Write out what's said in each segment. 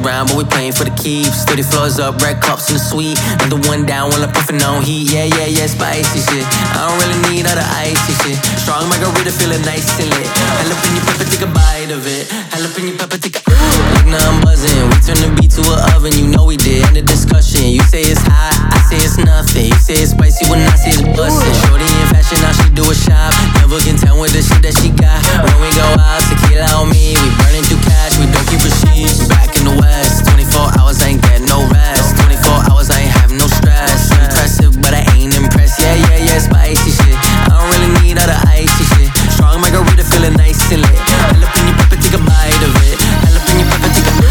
around, but we playing for the keeps. 30 floors up, red cups in the suite. Another one down while I'm puffing on heat. Yeah, yeah, yeah, spicy shit. I don't really need all the icy shit. Strong margarita, feeling nice and lit. Jalapeno pepper, take a bite of it. Jalapeno pepper, take a. Look, now I'm buzzing. We turn the beat to an oven, you know we did. End of discussion. You say it's hot, I say it's nothing. You say it's spicy when I say it's bustin'. Shorty in fashion, now she do a shop. Never can tell with the shit that she got. When we go out, tequila on me. We burning through cash, we don't keep receipts. Back in the West, 24 hours, I ain't get no rest. 24 hours, I ain't have no stress. Impressive, but I ain't impressed. Yeah, yeah, yeah, spicy shit. I don't really need all the icy shit. Strong margarita, feeling nice and lit. Jalapeno pepper, take a bite of it. Jalapeno pepper, take a.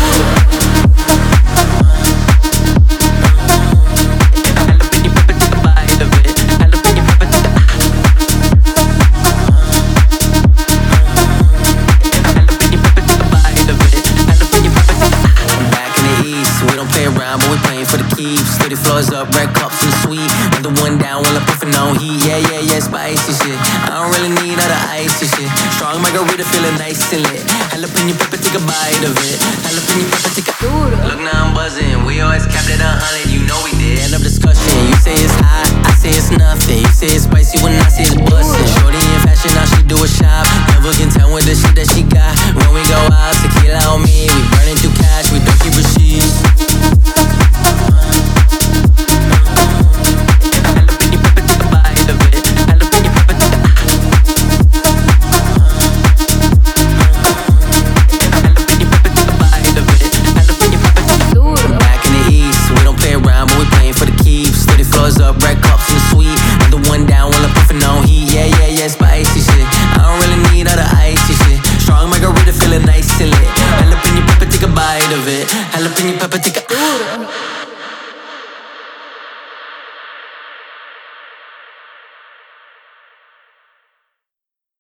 But we playing for the keeps. 30 floors up, red cups in the suite. Another one down while I'm puffing on heat. Yeah, yeah, yeah, spicy shit. I don't really need all the icy shit. Strong margarita, feeling nice and lit. Jalapeno pepper, take a bite of it. Jalapeno pepper, take a. Look, now I'm buzzing. We always kept it 100, you know we did. End of discussion. You say it's hot, I say it's nothing. You say it's spicy when I say it's bustin'. Shorty in fashion, now she do a shop. Never can tell with the shit that she got. When we go out, tequila on me. We burning through cash, we don't keep receipts. Up, red cups in the suite. Another one down while I'm puffing on heat. Yeah, yeah, yeah, spicy shit. I don't really need all the icy shit. Strong margarita, feeling nice and lit. Jalapeno pepper, take a bite of it. Jalapeno pepper, take a.